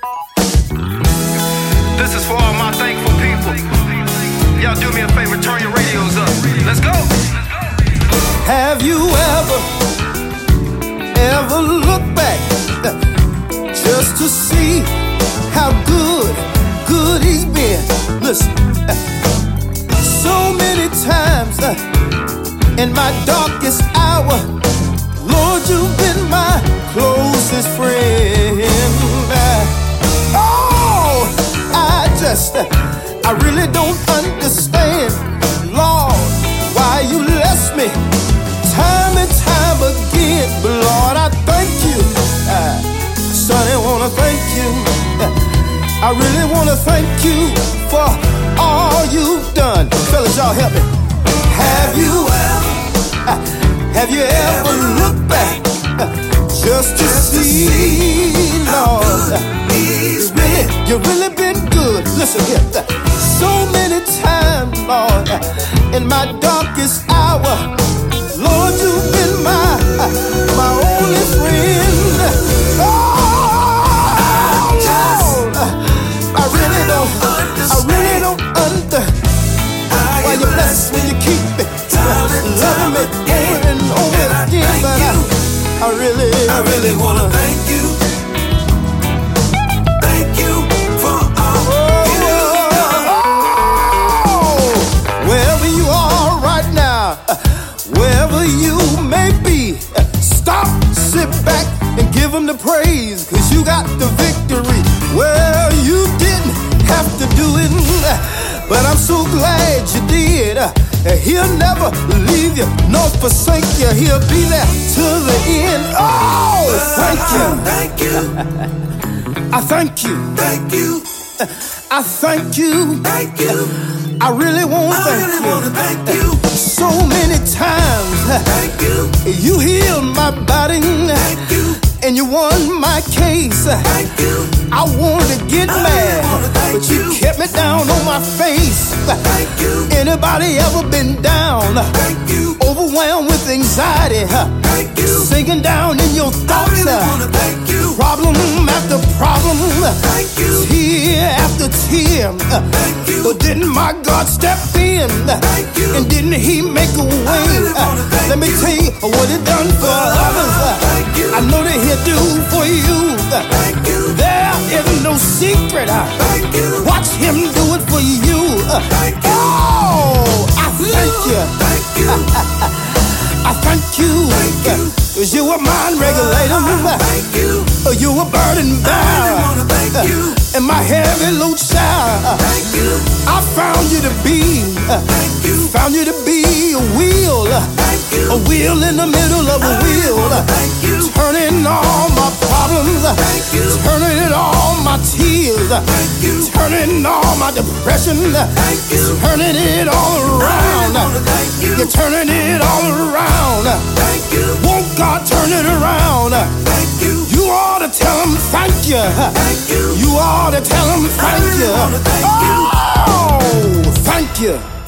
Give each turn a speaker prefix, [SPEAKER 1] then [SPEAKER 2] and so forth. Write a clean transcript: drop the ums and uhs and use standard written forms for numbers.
[SPEAKER 1] This is for all my thankful people. Y'all do me a favor, turn your radios up. Let's go.
[SPEAKER 2] Have you ever looked back just to see how good he's been? Listen, so many times in my darkest hour, Lord, you've been my closest friend. Oh, I really don't understand, Lord, why you left me time and time again. But Lord, I thank you. Sonny, wanna thank you. I really wanna thank you for all you've done. Fellas, y'all help me. Have you ever looked back just to see, Lord, you really been good. Listen here. So many times, Lord, in my darkest hour, Lord, you've been my only friend. Oh, Lord, I really don't understand why you bless me, you keep me, loving me over and over again. But I really wanna thank you. Thank you for all you've done. Wherever you are right now, wherever you may be, stop, sit back, and give him the praise, 'cause you got the victory. Well, you didn't have to do it, but I'm so glad you did. He'll never leave you nor forsake you. He'll be there till the end. Oh, thank you. Thank you. I thank you. Thank you. I thank you. Thank you. I really want to thank you. So many times. Thank you. You healed my body. Thank you. And you won my case. Thank you. I wanted to get mad, but you kept me down on my face. Thank you. Anybody ever been down? Thank you. Overwhelmed with anxiety? Thank you. Sinking down in your thoughts? Thank you. Problem after problem? Thank you. Tear after tear? Thank you. But didn't my God step in? Thank you. And didn't He make a way? Let me tell you what He done for others. Thank you. I know that He'll do for you. Thank you. There is no secret. Thank you. Watch Him do it for you. Thank you. Oh, I thank you. Thank you. I thank you. Thank you. 'Cause you were mind regulator. Thank you. You were burden bearer. Thank you. And my heavy load shower. Thank you. I found you to be. Thank you. Found you to be a wheel. Thank you. A wheel in the middle of a wheel. Thank you. Turning all my problems. Thank you. Turning it all my tears. Thank you. Turning all my depression. Thank you. Turning it all around. Thank you. You're turning it all around. Thank you. Won't God turn it around? Thank you. You ought to tell Him thank you. Thank you. You ought to tell Him thank you. Oh, thank you.